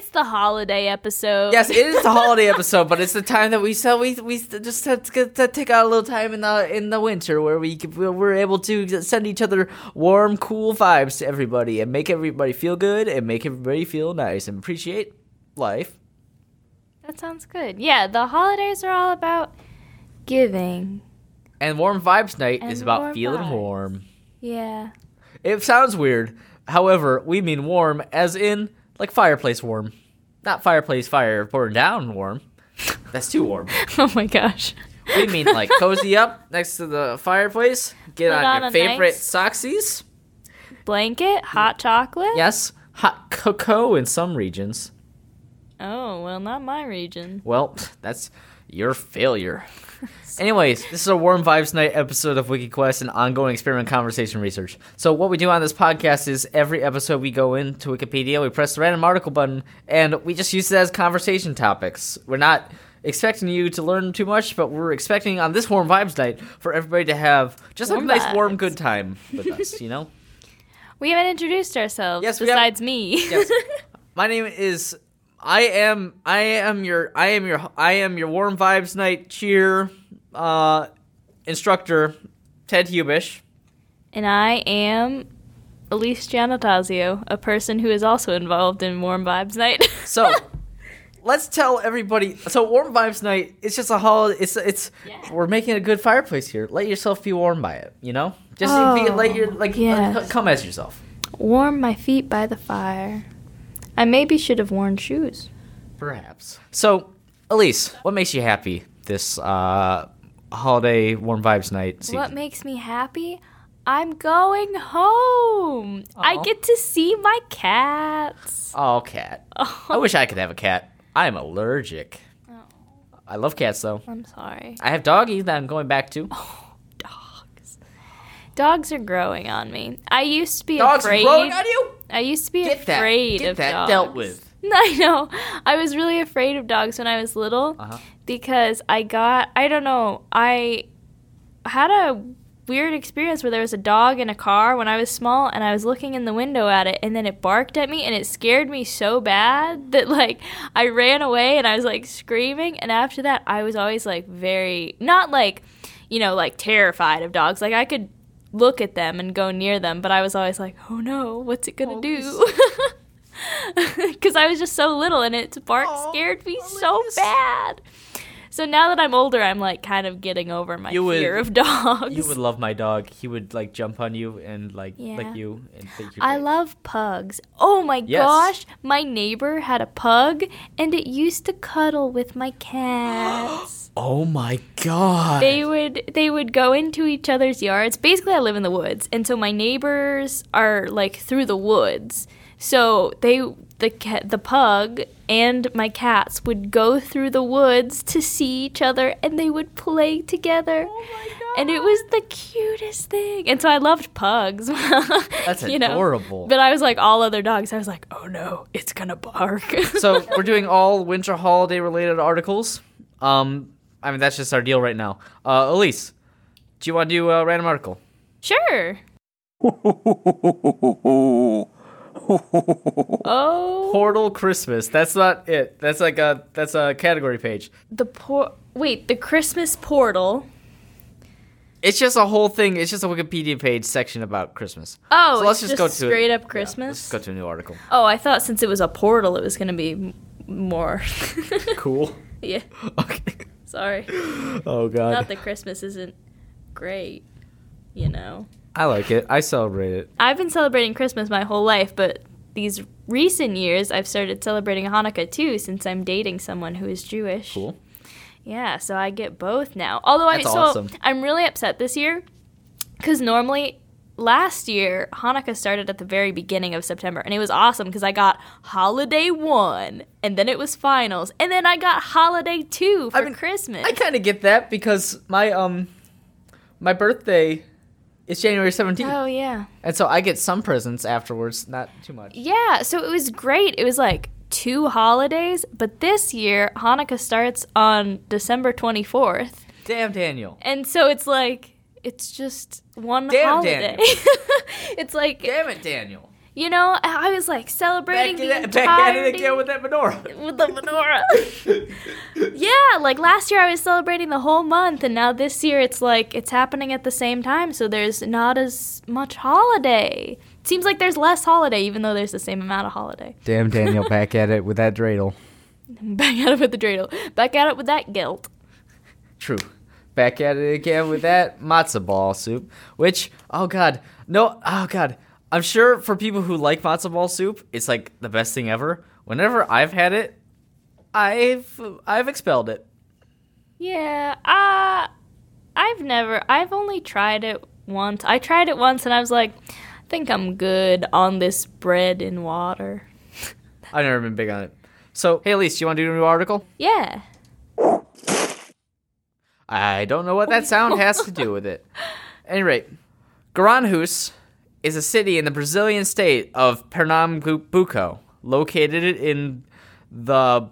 it's the holiday episode. Yes, it is the holiday episode, but it's the time that we just have to take out a little time in the winter where we're able to send each other warm, cool vibes to everybody and make everybody feel good and make everybody feel nice and appreciate life. That sounds good. Yeah, the holidays are all about giving. And Warm Vibes Night is about warm feeling vibes. warm. Yeah. It sounds weird. However, we mean warm as in like fireplace warm. Not fireplace fire burn down warm. That's too warm. Oh my gosh. We mean like cozy up next to the fireplace. Get Put on on your a favorite nice- soxies. Blanket, hot chocolate. Yes, hot cocoa in some regions. Oh, well, not my region. Well, that's your failure. Anyways, this is a Warm Vibes Night episode of WikiQuest and ongoing experiment conversation research. So what we do on this podcast is every episode we go into Wikipedia, we press the random article button, and we just use it as conversation topics. We're not expecting you to learn too much, but we're expecting on this Warm Vibes Night for everybody to have just Warm a nice, warm, vibes. good time with us, you know? We haven't introduced ourselves Yes, we have- besides me. Yes. My name is I am your Warm Vibes Night cheer instructor, Ted Hubish. And I am Elise Giannattasio, a person who is also involved in Warm Vibes Night. So let's tell everybody. So Warm Vibes Night, it's just a holiday. It's we're making a good fireplace here. Let yourself be warm by it. You know, just yes. come as yourself. Warm my feet by the fire. I maybe should have worn shoes. Perhaps. So, Elise, what makes you happy this holiday Warm Vibes Night season? What makes me happy? I'm going home. I Aw. get to see my cats. Oh, cat. I wish I could have a cat. I'm allergic. Oh, I love cats, though. I'm sorry. I have doggies that I'm going back to. Dogs. Dogs are growing on me. I used to be Dogs afraid. are growing on you? I used to be Get that. afraid Get of that dogs. dealt with. I know. I was really afraid of dogs when I was little because I had a weird experience where there was a dog in a car when I was small and I was looking in the window at it and then it barked at me and it scared me so bad that like I ran away and I was like screaming, and after that I was always like very, not like, you know, like terrified of dogs. Like I could look at them and go near them, but I was always like, oh no, what's it gonna do? Because I was just so little and its bark scared me so bad. So now that I'm older, I'm like kind of getting over my fear of dogs. You would love my dog. He would like jump on you and like Yeah. lick you and think you're I great. love pugs. Oh my Yes. gosh, my neighbor had a pug and it used to cuddle with my cats. Oh my god. They would go into each other's yards. Basically, I live in the woods, and so my neighbors are like through the woods. So the pug and my cats would go through the woods to see each other, and they would play together. Oh my god. And it was the cutest thing. And so I loved pugs. That's you know? adorable. But I was like all other dogs. I was like, oh no, it's gonna bark. So we're doing all winter holiday related articles. I mean, that's just our deal right now. Elise, do you want to do a random article? Sure. Oh, Portal Christmas. That's not it. That's a category page. the Christmas portal. It's just a whole thing. It's just a Wikipedia page section about Christmas. Oh, So let's it's just go just to straight up Yeah, Christmas. let's go to a new article. Oh, I thought since it was a portal, it was gonna be more. Cool. Yeah. Okay. Sorry. Oh god. Not that Christmas isn't great, you know. I like it. I celebrate it. I've been celebrating Christmas my whole life, but these recent years I've started celebrating Hanukkah too, since I'm dating someone who is Jewish. Cool. Yeah, so I get both now. Although That's awesome. I'm really upset this year because normally last year Hanukkah started at the very beginning of September, and it was awesome because I got Holiday 1, and then it was Finals, and then I got Holiday 2 for Christmas. I kind of get that because my birthday is January 17th. Oh yeah. And so I get some presents afterwards, not too much. Yeah, so it was great. It was like 2 holidays, but this year Hanukkah starts on December 24th. Damn, Daniel. And so it's like it's just one Damn, holiday. Daniel. It's like Damn it, Daniel. You know, I was like celebrating Back at it again with that menorah. With the menorah. Yeah, like last year I was celebrating the whole month, and now this year it's like it's happening at the same time, so there's not as much holiday. It seems like there's less holiday, even though there's the same amount of holiday. Damn, Daniel, back at it with that dreidel. Back at it with the dreidel. Back at it with that guilt. True. Back at it again with that matzo ball soup, which, oh god, I'm sure for people who like matzo ball soup, it's like the best thing ever. Whenever I've had it, I've expelled it. Yeah, I've only tried it once. I tried it once and I was like, I think I'm good on this bread and water. I've never been big on it. So, hey Elise, do you want to do a new article? Yeah. I don't know what that sound has to do with it. At any rate, Garanhuns is a city in the Brazilian state of Pernambuco, located in the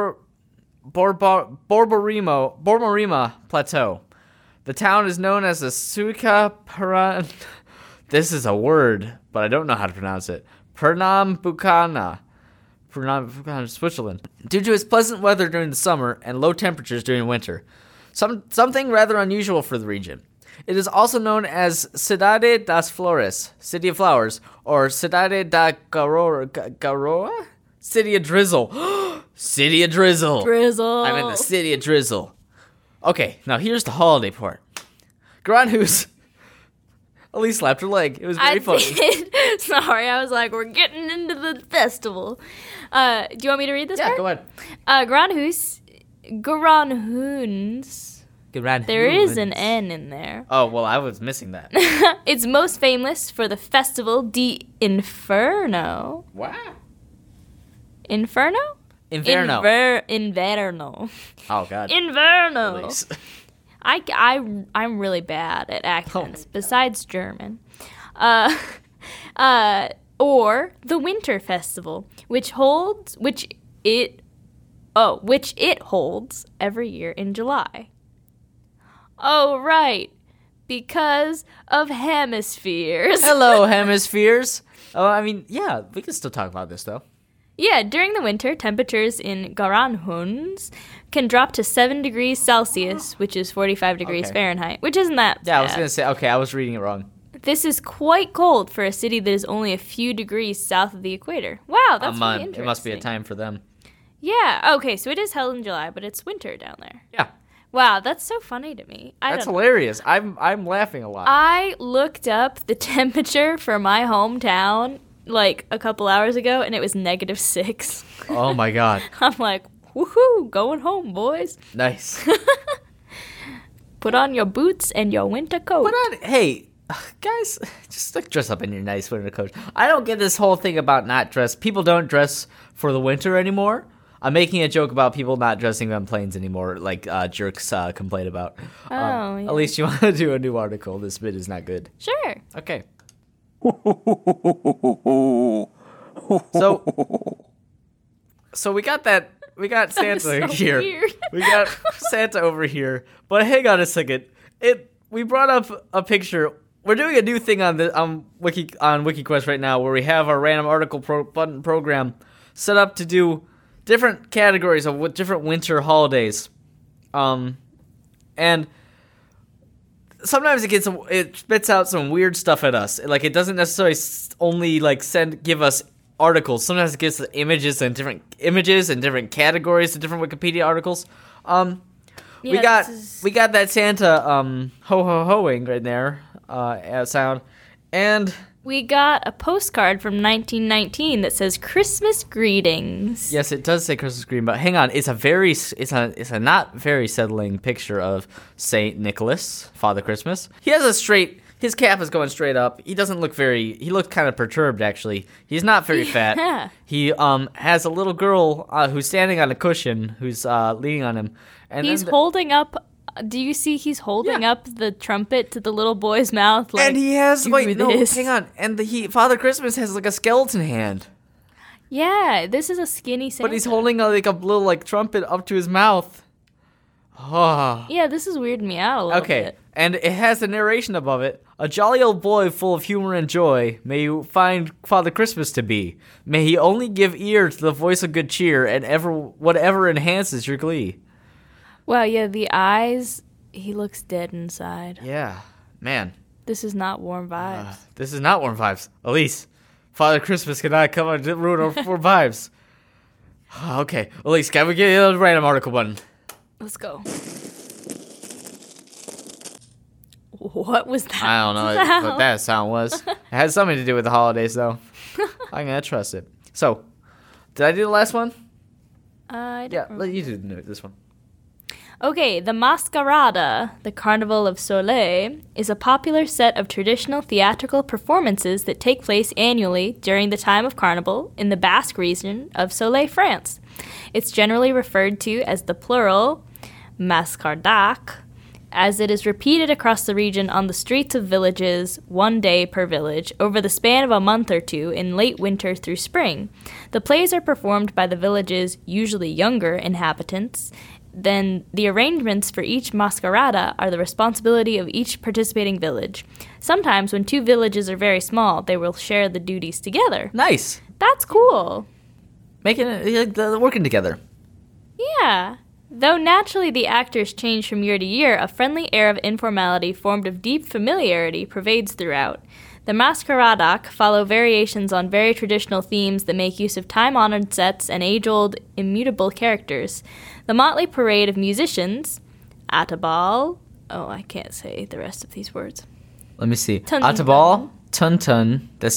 Borborema Plateau. The town is known as the Suica Peran. This is a word, but I don't know how to pronounce it. Pernambucana, Switzerland. Due to its pleasant weather during the summer and low temperatures during winter. Something rather unusual for the region. It is also known as Cidade das Flores, City of Flowers, or Cidade da Garoa? City of Drizzle. City of Drizzle. Drizzle. I'm in the City of Drizzle. Okay, now here's the holiday part. Garanhuns. Elise slapped her leg. It was very funny. Did. Sorry, I was like, we're getting into the festival. Do you want me to read this part? Yeah, go ahead. Garanhuns. There is an N in there. Oh, well, I was missing that. It's most famous for the Festival di Inferno. Wow. Inferno? Inverno. Inverno. Oh, God. Inverno. I'm really bad at accents, besides German. Or the Winter Festival, which it holds every year in July. Oh, right. Because of hemispheres. Hello, hemispheres. Oh, I mean, yeah, we can still talk about this, though. Yeah, during the winter, temperatures in Garanhuns can drop to 7 degrees Celsius, which is 45 degrees Fahrenheit, which isn't that Yeah, bad. I was going to say, okay, I was reading it wrong. This is quite cold for a city that is only a few degrees south of the equator. Wow, that's really interesting. It must be a time for them. Yeah, okay, so it is held in July, but it's winter down there. Yeah. Wow, that's so funny to me. That's hilarious. I'm laughing a lot. I looked up the temperature for my hometown like a couple hours ago, and it was -6. Oh, my God. I'm like, woohoo, going home, boys. Nice. Put on your boots and your winter coat. Hey, guys, just like dress up in your nice winter coat. I don't get this whole thing about not dress. People don't dress for the winter anymore. I'm making a joke about people not dressing on planes anymore, like jerks complain about. Yeah. At least you want to do a new article. This bit is not good. Sure. Okay. So we got that. We got Santa so here. weird. We got Santa over here. But hang on a second. We brought up a picture. We're doing a new thing on WikiQuest right now, where we have our random article button program set up to do different categories of different winter holidays, and sometimes it spits out some weird stuff at us. Like, it doesn't necessarily only give us articles. Sometimes it gives us images and different categories of different Wikipedia articles. We got that Santa ho ho hoing right there sound, and we got a postcard from 1919 that says Christmas greetings. Yes, it does say Christmas greeting, but hang on, it's a not very settling picture of Saint Nicholas, Father Christmas. He has his cap is going straight up. He doesn't look he looked kind of perturbed, actually. He's not very fat. Yeah. He has a little girl who's standing on a cushion, who's leaning on him. And he's holding up. Do you see he's holding up the trumpet to the little boy's mouth? And he has, this. hang on. And Father Christmas has like a skeleton hand. Yeah, this is a skinny Santa. But he's holding a little trumpet up to his mouth. Oh. Yeah, this is weirding me out a little Okay, bit. and it has the narration above it. A jolly old boy full of humor and joy may you find Father Christmas to be. May he only give ear to the voice of good cheer and whatever enhances your glee. Wow, yeah, the eyes, he looks dead inside. Yeah, man. This is not warm vibes. This is not warm vibes. Elise, Father Christmas cannot come and ruin our warm vibes. Okay, Elise, can we get a random article button? Let's go. What was that? I don't know what that sound was. It had something to do with the holidays, though. I'm gonna trust it. So, did I do the last one? I don't Yeah, remember. let you do this one. Okay, the Masquerada, the Carnival of Soleil, is a popular set of traditional theatrical performances that take place annually during the time of Carnival in the Basque region of Soleil, France. It's generally referred to as the plural Mascardac, as it is repeated across the region on the streets of villages, one day per village, over the span of a month or two in late winter through spring. The plays are performed by the village's usually younger inhabitants. Then the arrangements for each masquerada are the responsibility of each participating village. Sometimes, when two villages are very small, they will share the duties together. Nice. That's cool. Making it, working together. Yeah. Though naturally the actors change from year to year, a friendly air of informality formed of deep familiarity pervades throughout. The Masqueradac follow variations on very traditional themes that make use of time-honored sets and age-old, immutable characters. The motley parade of musicians, Atabal, oh, I can't say the rest of these words. Let me see. Tun Atabal, Tun, that's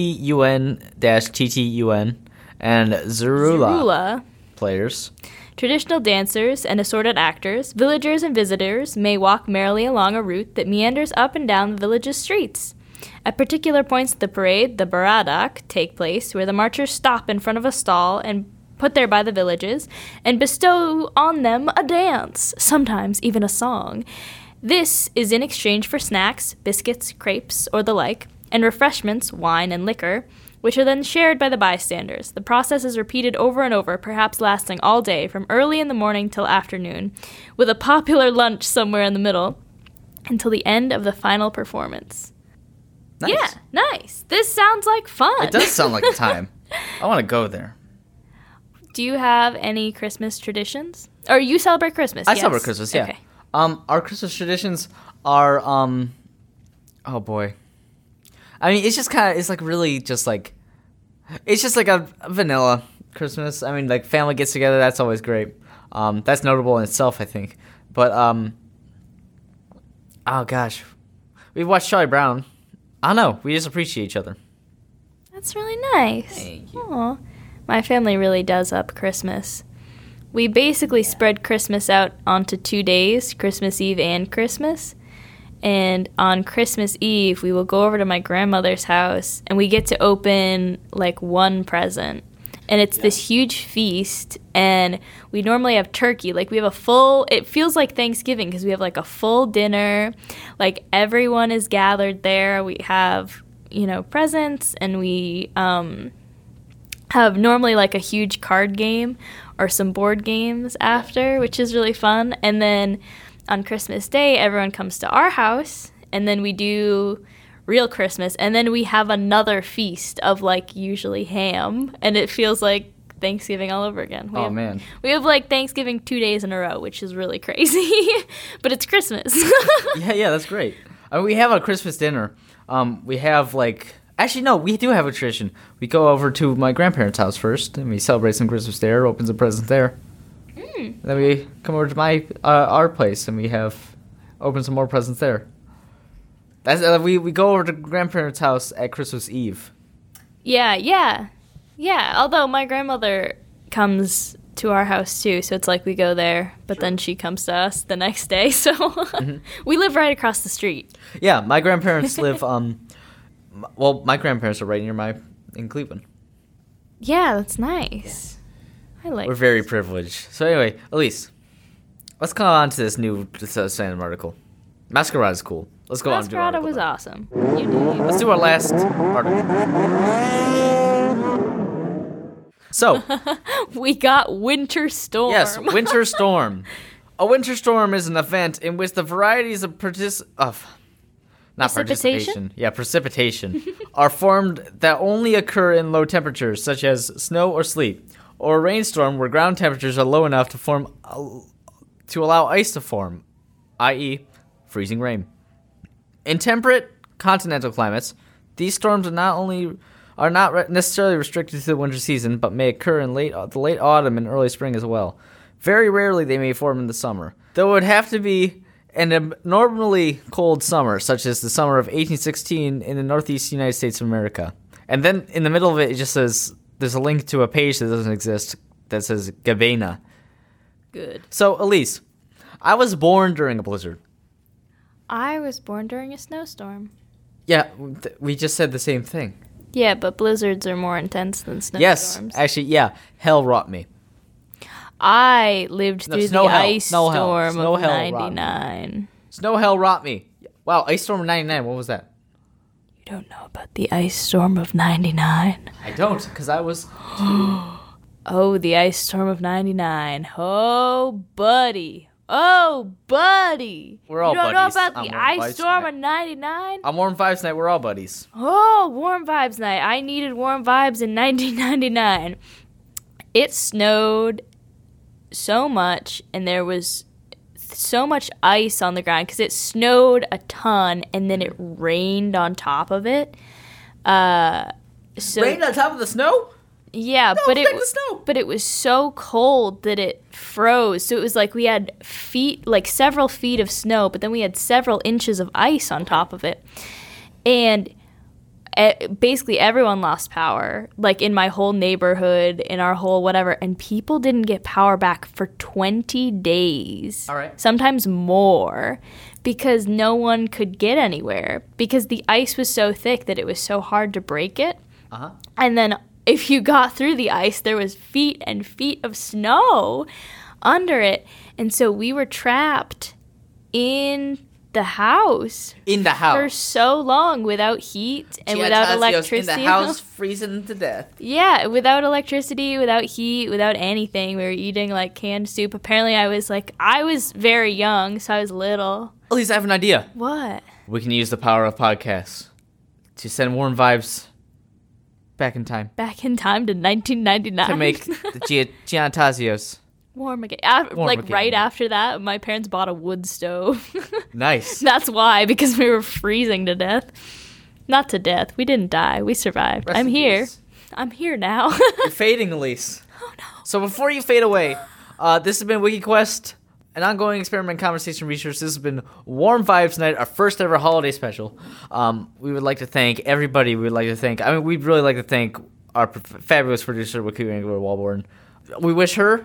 TTUN-TTUN, and Zerula players. Traditional dancers and assorted actors, villagers and visitors may walk merrily along a route that meanders up and down the village's streets. At particular points of the parade, the Baradak take place, where the marchers stop in front of a stall and put there by the villages, and bestow on them a dance, sometimes even a song. This is in exchange for snacks, biscuits, crepes, or the like, and refreshments, wine and liquor, which are then shared by the bystanders. The process is repeated over and over, perhaps lasting all day, from early in the morning till afternoon, with a popular lunch somewhere in the middle, until the end of the final performance. Nice. Yeah, nice. This sounds like fun. It does sound like a time. I want to go there. Do you have any Christmas traditions? Or you celebrate Christmas? I yes? celebrate Christmas, yeah. Okay. Our Christmas traditions are, oh boy. I mean, it's just kind of, it's like really just like, it's just like a vanilla Christmas. I mean, like family gets together, that's always great. That's notable in itself, I think. But, oh gosh. We watched Charlie Brown. I don't know. We just appreciate each other. That's really nice. Thank you. Aw. My family really does up Christmas. We basically spread Christmas out onto 2 days, Christmas Eve and Christmas. And on Christmas Eve, we will go over to my grandmother's house, and we get to open, like, one present. And it's this huge feast, and we normally have turkey. Like, we have a full, it feels like Thanksgiving because we have, like, a full dinner. Like, everyone is gathered there. We have, you know, presents, and we have normally, like, a huge card game or some board games after, which is really fun. And then on Christmas Day, everyone comes to our house, and then we do real Christmas, and then we have another feast of, like, usually ham, and it feels like Thanksgiving all over again. Man. We have, like, Thanksgiving 2 days in a row, which is really crazy, but it's Christmas. Yeah, that's great. I mean, we have a Christmas dinner. We have, like, actually, no, we do have a tradition. We go over to my grandparents' house first, and we celebrate some Christmas there, open some presents there. Then we come over to my our place, and we open some more presents there. That's we go over to grandparents' house at Christmas Eve. Yeah. Although my grandmother comes to our house too, so it's like we go there, but then she comes to us the next day. So we live right across the street. Yeah, my grandparents live. Well, my grandparents are right in Cleveland. Yeah, that's nice. I like. We're very privileged. So anyway, Elise, let's come on to this new Sandom article. Masquerade is cool. Let's go on and do our Masquerada article was then. awesome. You do. Let's do our last article. So, We got Winter Storm. yes, Winter Storm. A winter storm is an event in which the varieties of Precipitation? precipitation are formed that only occur in low temperatures, such as snow or sleet, or a rainstorm where ground temperatures are low enough to allow ice to form, i.e., freezing rain. In temperate continental climates, these storms are not necessarily restricted to the winter season, but may occur in the late autumn and early spring as well. Very rarely they may form in the summer, though it would have to be an abnormally cold summer, such as the summer of 1816 in the northeast United States of America. And then in the middle of it just says, there's a link to a page that doesn't exist that says Gabena. Good. So, Elise, I was born during a blizzard. I was born during a snowstorm. Yeah, we just said the same thing. Yeah, but blizzards are more intense than snowstorms. Yes, actually, yeah. Hell wrought me. I lived through the ice storm Snow of hell 99. Snow hell wrought me. Wow, ice storm of 99, what was that? You don't know about the ice storm of 99? I don't, because I was... Oh, the ice storm of 99. Oh, buddy. Oh, buddy. We're all buddies. You don't buddies know about on the Warm ice Vibes storm Night. of 99? On Warm Vibes Night, we're all buddies. Oh, Warm Vibes Night. I needed warm vibes in 1999. It snowed so much, and there was so much ice on the ground because it snowed a ton, and then it rained on top of it. Rained on top of the snow? Yeah, No, but it's like the snow. but it was so cold that it froze. So it was like we had several feet of snow, but then we had several inches of ice on top of it. And basically everyone lost power, like in my whole neighborhood, in our whole whatever, and people didn't get power back for 20 days. All right. Sometimes more, because no one could get anywhere because the ice was so thick that it was so hard to break it. Uh-huh. And then if you got through the ice, there was feet and feet of snow under it. And so we were trapped in the house. In the house. For so long without heat and without electricity. In the house, freezing to death. Yeah, without electricity, without heat, without anything. We were eating like canned soup. Apparently I was very young, so I was little. At least I have an idea. What? We can use the power of podcasts to send warm vibes back in time. Back in time to 1999. To make the Giantazios warm again. Warm again. Right after that, my parents bought a wood stove. Nice. That's why, because we were freezing to death. Not to death. We didn't die. We survived. Rest I'm in here. peace. I'm here now. You're fading, Elise. Oh, no. So before you fade away, this has been WikiQuest, an ongoing experiment, conversation, research. This has been Warm Vibes Night, our first ever holiday special. We would like to thank everybody. We'd really like to thank our fabulous producer, Wiki Angler Walborn. We wish her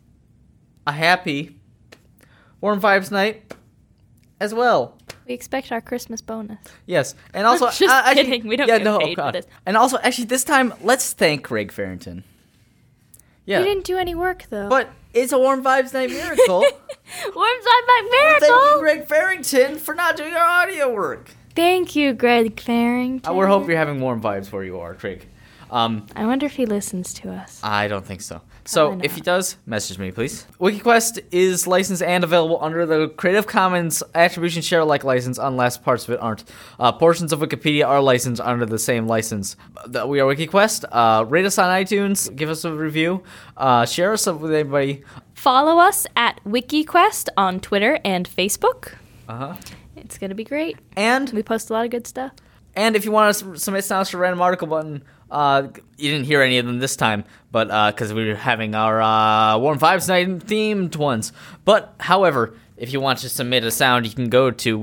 a happy Warm Vibes Night as well. We expect our Christmas bonus. Yes, and also Just kidding. We don't get paid for this. And also, actually, this time, let's thank Greg Farrington. Yeah, We didn't do any work, though. but it's a Warm Vibes Night miracle. Warm Side by Thank you, Miracle! Greg Farrington, for not doing our audio work. Thank you, Greg Farrington. We hope you're having warm vibes where you are, Craig. I wonder if he listens to us. I don't think so. So Probably if not. he does, message me, please. WikiQuest is licensed and available under the Creative Commons Attribution Share Alike license, unless parts of it aren't. Portions of Wikipedia are licensed under the same license. We are WikiQuest. Rate us on iTunes. Give us a review. Share us with anybody. Follow us at WikiQuest on Twitter and Facebook. Uh-huh. It's going to be great. And We post a lot of good stuff. if you want to submit sounds for Random Article Button, you didn't hear any of them this time, but because we were having our Warm Vibes Night themed ones. But, however, if you want to submit a sound, you can go to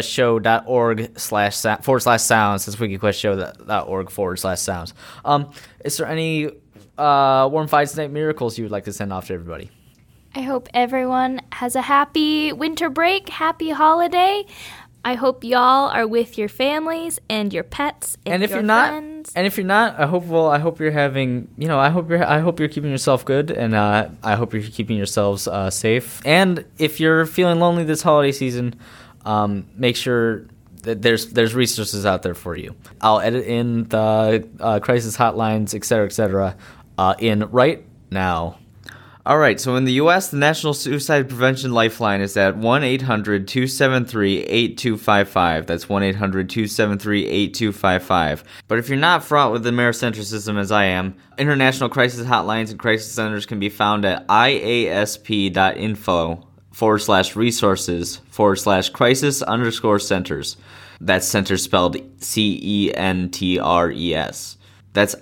wikiquestshow.org/sounds. It's wikiquestshow.org/sounds. Is there any Warm Vibes Night miracles you would like to send off to everybody? I hope everyone has a happy winter break, happy holiday. I hope y'all are with your families and your pets and if your you're not, friends. I hope you're having, I hope you're keeping yourself good, and I hope you're keeping yourselves safe. And if you're feeling lonely this holiday season, make sure that there's resources out there for you. I'll edit in the crisis hotlines, etc., in right now. All right, so in the U.S., the National Suicide Prevention Lifeline is at 1-800-273-8255. That's 1-800-273-8255. But if you're not fraught with the Americentricism as I am, international crisis hotlines and crisis centers can be found at iasp.info/resources/crisis_centers. That's centers spelled CENTRES. That's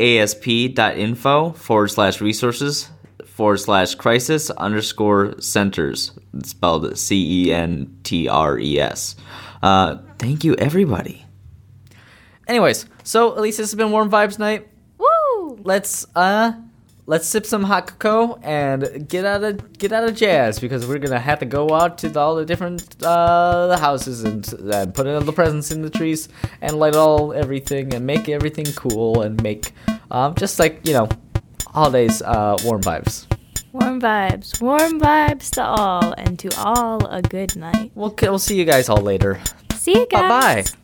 iasp.info/resources/crisis_centers. It's spelled CENTRES. Thank you, everybody. Anyways, so at least this has been Warm Vibes Night. Woo! Let's sip some hot cocoa and get out of jazz, because we're gonna have to go out to all the different houses and put all the presents in the trees and light everything and make everything cool and make just like holidays warm vibes. Warm vibes to all, and to all a good night. We'll see you guys all later. See you guys. Bye bye.